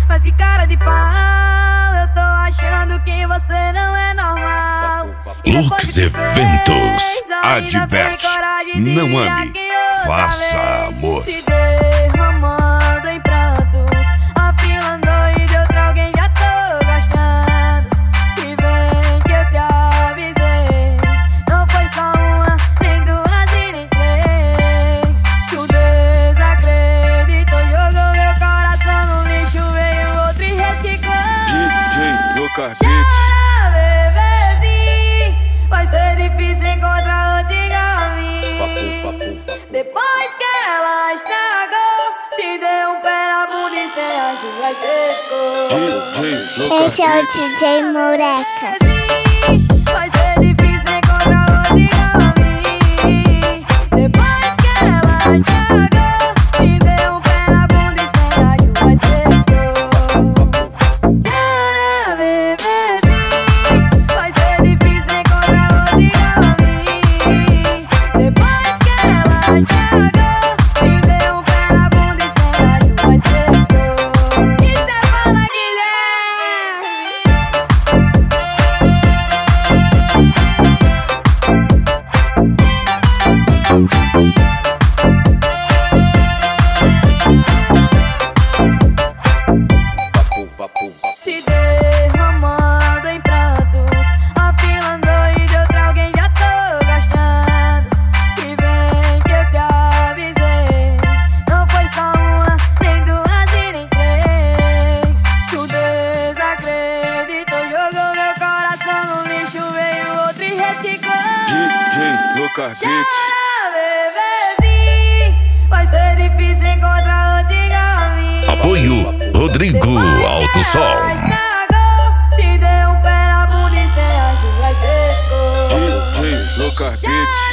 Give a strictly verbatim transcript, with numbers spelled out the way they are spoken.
Mas que cara de pau, eu tô achando que você não é normal. Lux Eventos adverte: não ame, faça amor. Se derramando em prantos, afilando e deu pra alguém, já tô gostando. E vem que eu te avisei, não foi só uma, nem duas e nem três. Tu desacreditou, jogou meu coração no lixo, veio outro e reciclou. D J Lucas Chora, bebezinho, vai ser difícil encontrar outro igual a mim. Depois que ela estragou, te deu um pé na bunda e cê acha vai secou. Esse é o D J Moreca. Vai ser difícil encontrar outro igual a mim. Depois que ela estragou, te deu um pé na bunda e cê acha vai secou. Chora, bebezinho, vai ser difícil encontrar outro igual a mim. Depois que ela estragou, te deu um pé na bunda e cê acha vai secou. E cê fala, Guilherme? Se derramando em prantos, afilando e deu pra alguém, já tô gostando. E vem que eu te avisei, não foi só uma, nem duas e nem três. Tu desacreditou, jogou meu coração no lixo, veio outro e reciclou. D J Lucas Chora, bebezinho, vai ser difícil encontrar outro igual a mim. Apoio Rodrigo Alto Som. Estragou, te deu um pé na bunda e cê acha vai secou. D J Lucas